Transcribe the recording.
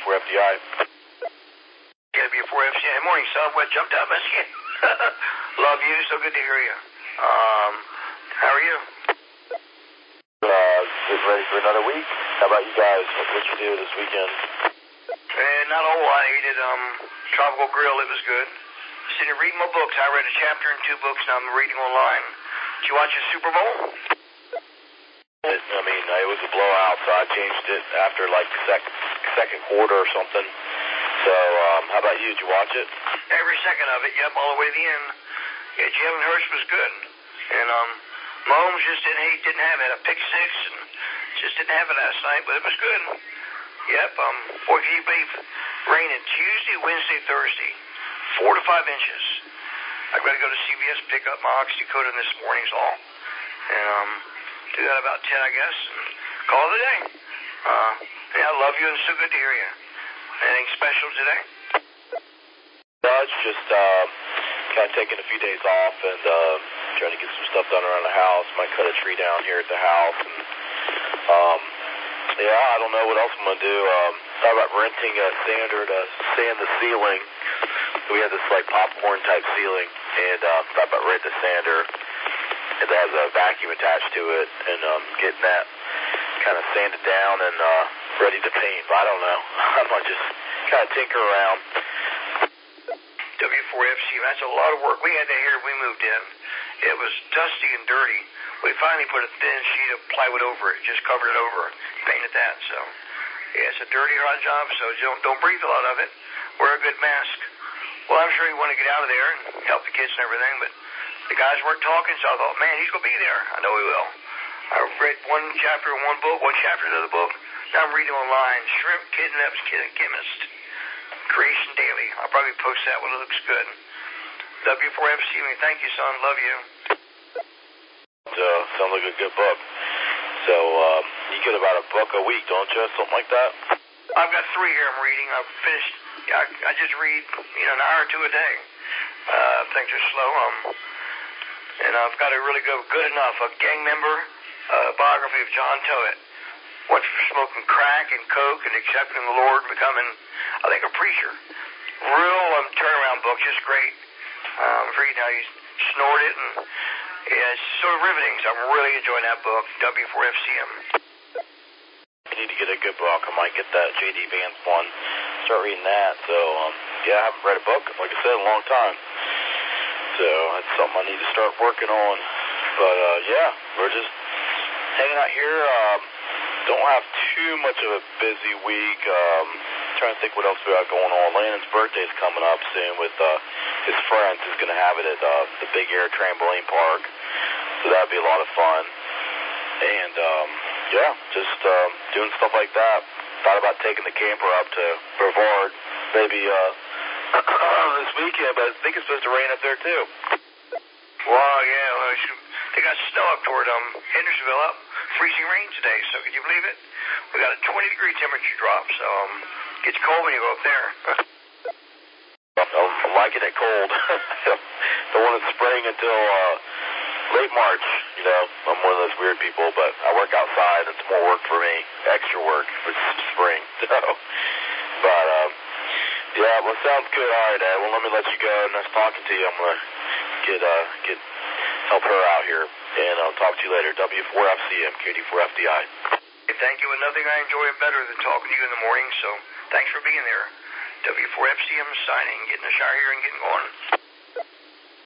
W4FDI. W4FDI. Morning, son. What jumped out, Michigan? Love you. So good to hear you. How are you? Getting ready for another week. How about you guys? What you do this weekend? Not a whole lot. I ate at Tropical Grill. It was good. Sitting reading my books. I read a chapter in 2 books. Now I'm reading online. Did you watch the Super Bowl? It was a blowout, so I changed it after like second quarter or something. So, how about you? Did you watch it? Every second of it. Yep, all the way to the end. Yeah, Jalen Hurts was good. And Mahomes just didn't have it. A pick six and just didn't have it last night, but it was good. Yep. Boy, can you believe raining Tuesday, Wednesday, Thursday, 4 to 5 inches. I've got to go to CVS pick up my oxycodone this morning's all, and do that about 10, I guess, and call it a day. Yeah, I love you, and so good to hear you. Anything special today? No, it's just kind of taking a few days off and trying to get some stuff done around the house. Might cut a tree down here at the house, and I don't know what else I'm gonna do. Thought about renting a sander to sand the ceiling. We had this like popcorn type ceiling, and thought about renting a sander that has a vacuum attached to it, and getting that kind of sanded down and ready to paint. But I don't know. I might just kind of tinker around. W4FC, that's a lot of work. We had that here when we moved in. It was dusty and dirty. We finally put a thin sheet of plywood over it, just covered it over, painted that. So, yeah, it's a dirty, hot job, so don't breathe a lot of it. Wear a good mask. Well, I'm sure you want to get out of there and help the kids and everything, but the guys weren't talking, so I thought, man, he's going to be there. I know he will. I read one chapter in one book, one chapter in another book. Now I'm reading online, Shrimp Kidnaps Chemist. Creation Daily. I'll probably post that when it looks good. W4FC, thank you, son. Love you. Sounds like a good book. So, you get about a book a week, don't you? Something like that? I've got 3 here I'm reading. I've finished. I just read, an hour or 2 a day. Things are slow. And I've got a really good enough. A gang member biography of John Toet. Went from smoking crack and coke and accepting the Lord and becoming, I think, a preacher. Real turnaround book, just great. I'm reading how he snored it, and it's sort of riveting, so I'm really enjoying that book, W4FCM. I need to get a good book. I might get that J.D. Vance one, start reading that. So, I haven't read a book, like I said, in a long time. So, that's something I need to start working on. But, we're just hanging out here. Don't have too much of a busy week. Trying to think what else we got going on. Landon's birthday's coming up soon with his friends. He's going to have it at the Big Air Trampoline Park. So that'd be a lot of fun. And, just doing stuff like that. Thought about taking the camper up to Brevard maybe this weekend, but I think it's supposed to rain up there too. Well, they got snow up toward Hendersonville up. Freezing rain today, so can you believe it? We got a 20-degree temperature drop, so gets cold when you go up there. I'm liking it cold. Don't want it spraying until late March. I'm one of those weird people, but I work outside. It's more work for me, extra work for spring. So, but well, sounds good. All right, Dad. Well, let me let you go. Nice talking to you. I'm gonna get help her out here, and I'll talk to you later. W4FCM, KD4FDI. Thank you, and nothing I enjoy better than talking to you in the morning, so thanks for being there. W4FCM signing, getting a shower here and getting going.